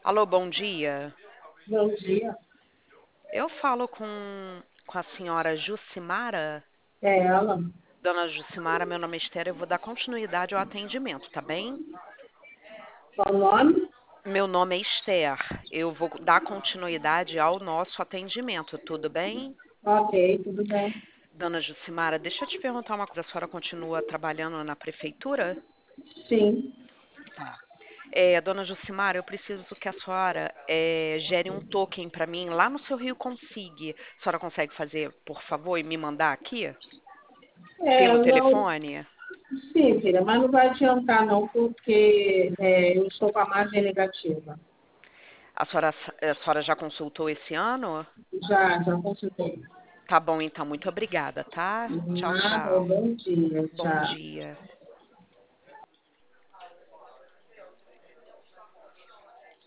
Alô, bom dia. Bom dia. Eu falo com a senhora Jucimara. É ela. Dona Jucimara, meu nome é Esther, eu vou dar continuidade ao atendimento, tá bem? Qual o nome? Meu nome é Esther. Eu vou dar continuidade ao nosso atendimento, tudo bem? Ok, tudo bem. Dona Jucimara, deixa eu te perguntar uma coisa. A senhora continua trabalhando na prefeitura? Sim. Tá. Dona Jucimara, eu preciso que a senhora gere um token para mim lá no seu Rio Consig. A senhora consegue fazer, por favor, e me mandar aqui pelo Não, telefone? sim, filha, mas não vai adiantar não, porque eu estou com a margem negativa. A senhora já consultou esse ano? Já consultei. Tá bom, então, muito obrigada, tá? Tchau, Nada, tchau. bom dia, Bom tchau. dia.